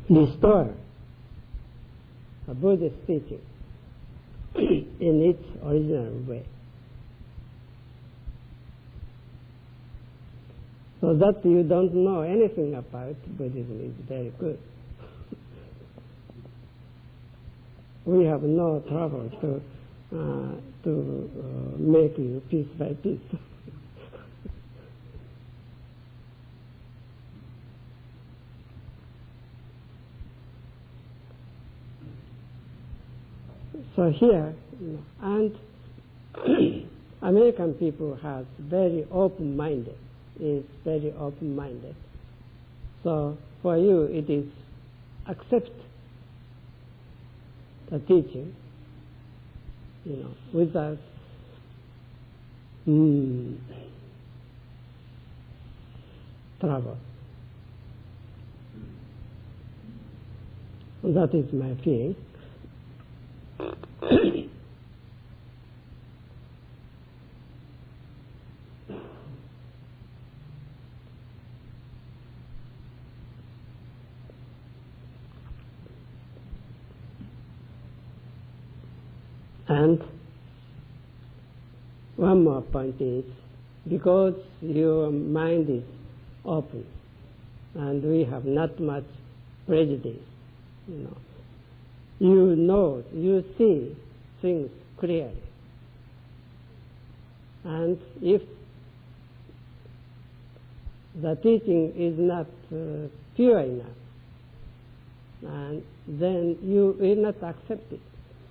restore a Buddhist teaching in its original way. So that you don't know anything about Buddhism is very good. We have no trouble to make you piece by piece. So here, and American people have very open-minded, is very open-minded. So for you, it is accept the teaching, without trouble. That is my feeling. And one more point is, because your mind is open and we have not much prejudice, you see things clearly. And if the teaching is not pure enough, and then you will not accept it.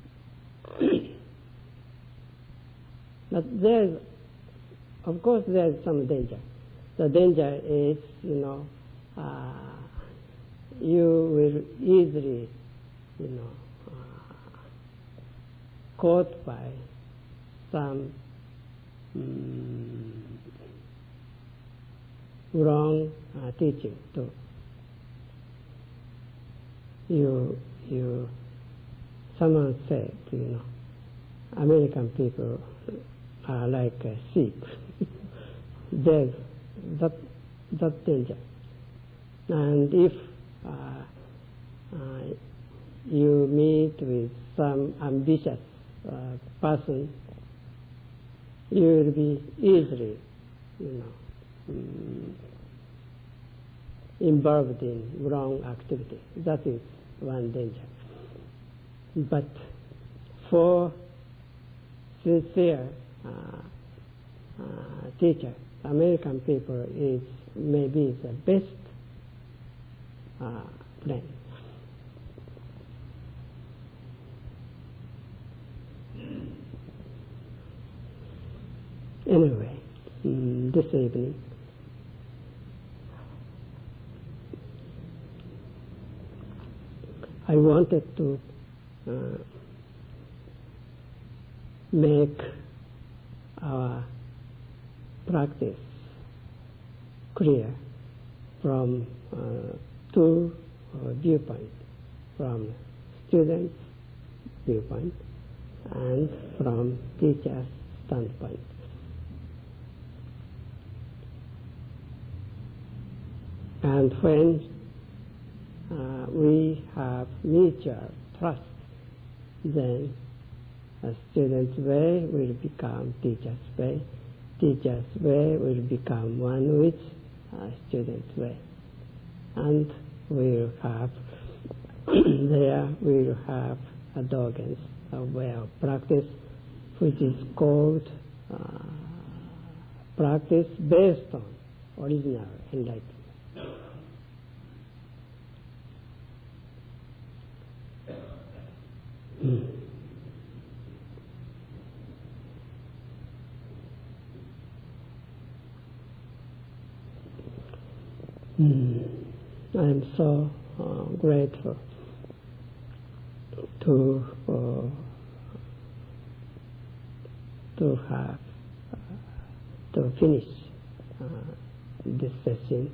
But of course there's some danger. The danger is, you will easily, caught by some wrong teaching too. Someone said, American people are like sheep. There's that danger. And if you meet with some ambitious person, you will be easily, involved in wrong activity. That is one danger. But for sincere teacher, American people is maybe the best friend. Anyway, this evening, I wanted to make our practice clear from two viewpoints, from students' viewpoint and from teacher's standpoint. And when we have mutual trust, then a student's way will become teacher's way. Teacher's way will become one with a student's way. And we'll have, there we'll have a Dogen's way of practice, which is called practice based on original enlightenment. I am so grateful to finish this session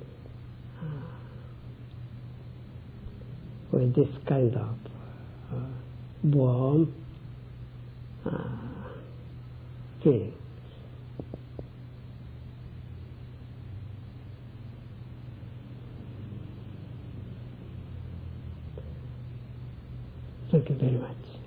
with this kind of warm feeling. Thank you very much.